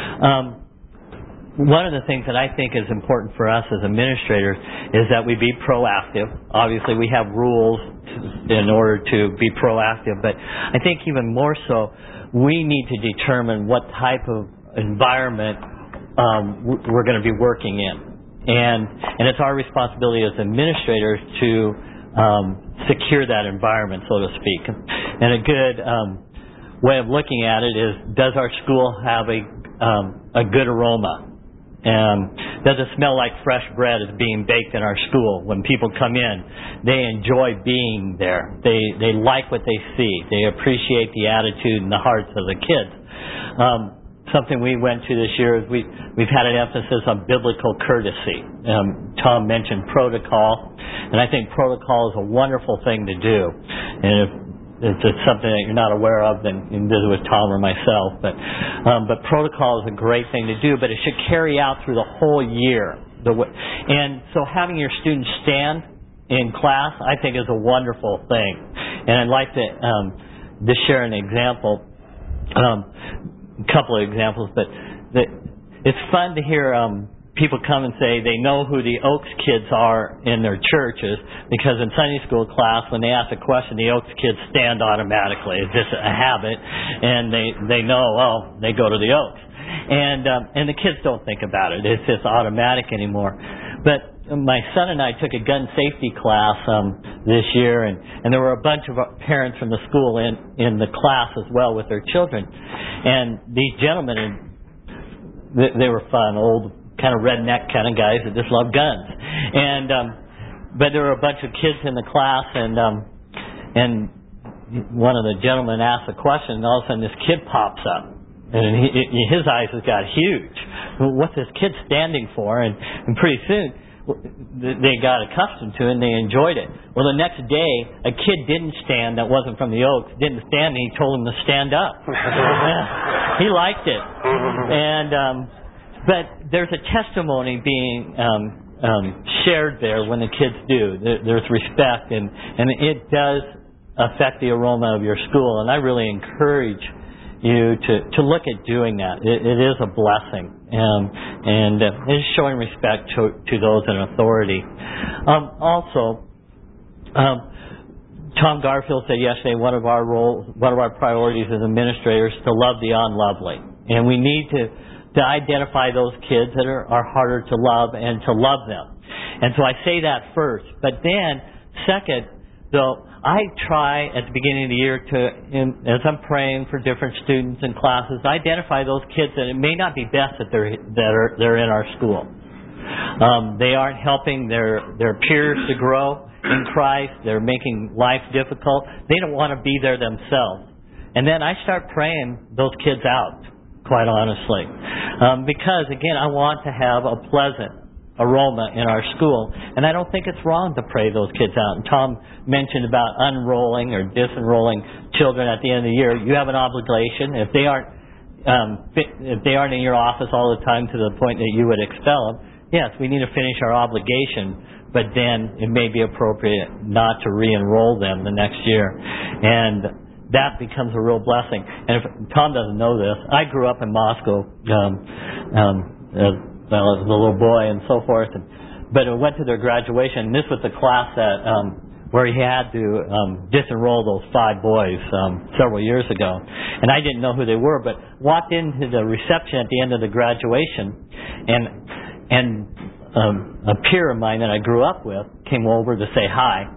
One of the things that I think is important for us as administrators is that we be proactive. Obviously, we have rules in order to be proactive, but I think even more so, we need to determine what type of environment we're going to be working in. And it's our responsibility as administrators to secure that environment, so to speak. And a good way of looking at it is, does our school have a good aroma? Does it smell like fresh bread is being baked in our school? When people come in, they enjoy being there. They like what they see. They appreciate the attitude and the hearts of the kids. Something we went to this year is we've had an emphasis on biblical courtesy. Tom mentioned protocol, and I think protocol is a wonderful thing to do. And if it's something that you're not aware of, then you can visit with Tom or myself. But protocol is a great thing to do, but it should carry out through the whole year. And so having your students stand in class, I think, is a wonderful thing. And I'd like to just share an example, a couple of examples, but it's fun to hear people come and say they know who the Oaks kids are in their churches, because in Sunday school class, when they ask a question, the Oaks kids stand automatically. It's just a habit, and they know, oh, they go to the Oaks. And the kids don't think about it. It's just automatic anymore. But my son and I took a gun safety class this year, and there were a bunch of parents from the school in the class as well with their children. And these gentlemen, they were fun, old, kind of redneck kind of guys that just love guns. And but there were a bunch of kids in the class, and one of the gentlemen asked a question, and all of a sudden this kid pops up. And his eyes have got huge. What's this kid standing for? And pretty soon they got accustomed to it and they enjoyed it. Well, the next day, a kid didn't stand that wasn't from the Oaks, didn't stand, and he told him to stand up. He liked it. And but there's a testimony being shared there when the kids do. There's respect, and it does affect the aroma of your school. And I really encourage you to look at doing that. It is a blessing, and it's showing respect to those in authority. Also, Tom Garfield said yesterday one of our priorities as administrators is to love the unlovely, and we need to identify those kids that are harder to love and to love them. And so I say that first, but then second, though, I try at the beginning of the year as I'm praying for different students and classes, identify those kids that it may not be best that they're in our school. They aren't helping their peers to grow in Christ. They're making life difficult. They don't want to be there themselves. And then I start praying those kids out, quite honestly, because again, I want to have a pleasant aroma in our school, and I don't think it's wrong to pray those kids out. And Tom mentioned about unenrolling or disenrolling children at the end of the year. You have an obligation. If they aren't in your office all the time to the point that you would expel them, yes, we need to finish our obligation, but then it may be appropriate not to re-enroll them the next year. And that becomes a real blessing. And if Tom doesn't know this, I grew up in Moscow as a little boy and so forth, but I went to their graduation, and this was the class that where he had to disenroll those 5 boys several years ago. And I didn't know who they were, but walked into the reception at the end of the graduation, and a peer of mine that I grew up with came over to say hi,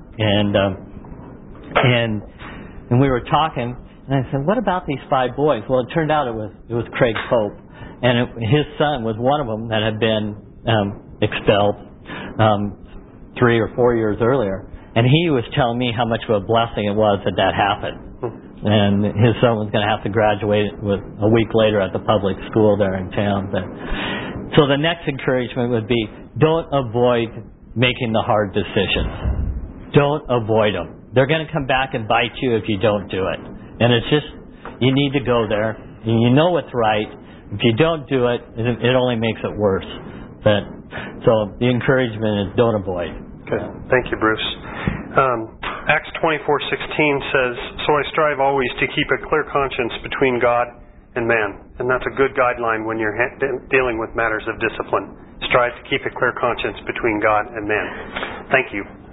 and we were talking, and I said, "What about these 5 boys?" Well, it turned out it was Craig Pope. And his son was one of them that had been expelled 3 or 4 years earlier. And he was telling me how much of a blessing it was that happened. And his son was going to have to graduate a week later at the public school there in town. So the next encouragement would be, don't avoid making the hard decisions. Don't avoid them. They're going to come back and bite you if you don't do it. And it's just, you need to go there. And you know what's right. If you don't do it, it only makes it worse. So the encouragement is don't avoid. Okay. Thank you, Bruce. Acts 24:16 says, "So I strive always to keep a clear conscience between God and man." And that's a good guideline when you're dealing with matters of discipline. Strive to keep a clear conscience between God and man. Thank you.